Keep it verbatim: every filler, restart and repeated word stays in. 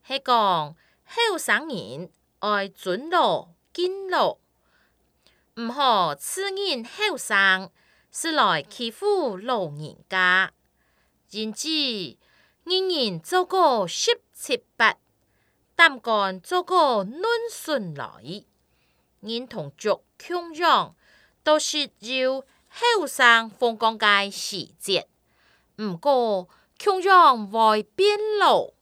是讲后生人爱尊老敬老，毋好刺人后生，是来欺负老人家。因此，人人做个十七八，胆敢做个论顺来。人同族穷养，都是有后生风光嘅时节。毋过穷养会变老。